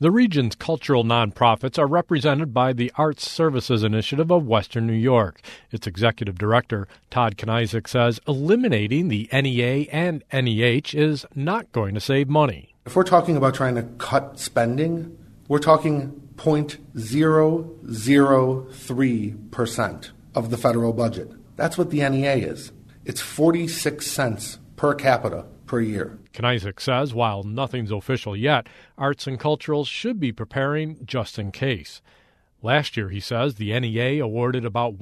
The region's cultural nonprofits are represented by the Arts Services Initiative of Western New York. Its executive director, Todd Kneisek, says eliminating the NEA and NEH is not going to save money. If we're talking about trying to cut spending, we're talking 0.003% of the federal budget. That's what the NEA is. It's 46 cents per capita per year. Kneisek says while nothing's official yet, arts and culturals should be preparing just in case. Last year, he says, the NEA awarded about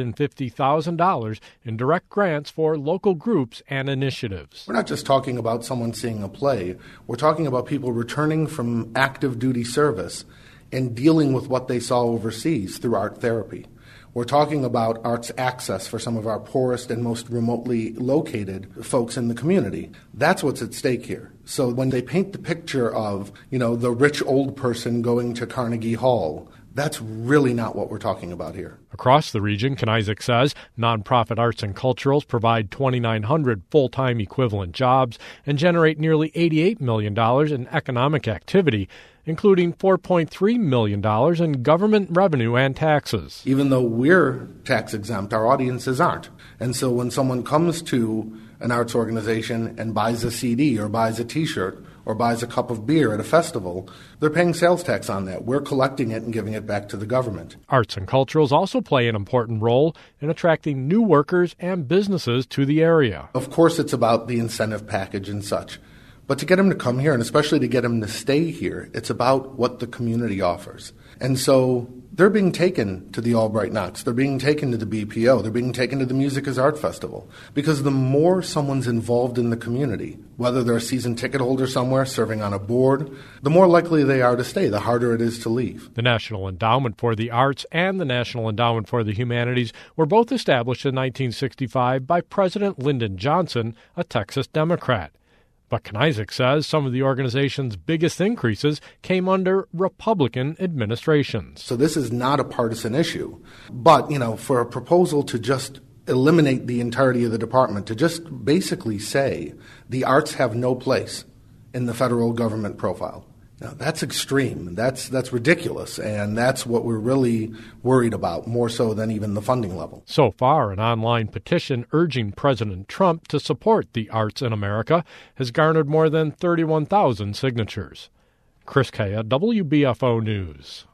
$150,000 in direct grants for local groups and initiatives. We're not just talking about someone seeing a play. We're talking about people returning from active duty service and dealing with what they saw overseas through art therapy. We're talking about arts access for some of our poorest and most remotely located folks in the community. That's what's at stake here. So when they paint the picture of, the rich old person going to Carnegie Hall, that's really not what we're talking about here. Across the region, Kneisek says, nonprofit arts and culturals provide 2,900 full-time equivalent jobs and generate nearly $88 million in economic activity, including $4.3 million in government revenue and taxes. Even though we're tax exempt, our audiences aren't. And so when someone comes to an arts organization and buys a CD or buys a T-shirt or buys a cup of beer at a festival, they're paying sales tax on that. We're collecting it and giving it back to the government. Arts and culturals also play an important role in attracting new workers and businesses to the area. Of course, it's about the incentive package and such. But to get them to come here, and especially to get them to stay here, it's about what the community offers. And so they're being taken to the Albright Knox. They're being taken to the BPO. They're being taken to the Music is Art Festival. Because the more someone's involved in the community, whether they're a season ticket holder somewhere, serving on a board, the more likely they are to stay, the harder it is to leave. The National Endowment for the Arts and the National Endowment for the Humanities were both established in 1965 by President Lyndon Johnson, a Texas Democrat. But Kneisek says some of the organization's biggest increases came under Republican administrations. So this is not a partisan issue. But, for a proposal to just eliminate the entirety of the department, to just basically say the arts have no place in the federal government profile, now, that's extreme. That's ridiculous, and that's what we're really worried about, more so than even the funding level. So far, an online petition urging President Trump to support the arts in America has garnered more than 31,000 signatures. Chris Kaya, WBFO News.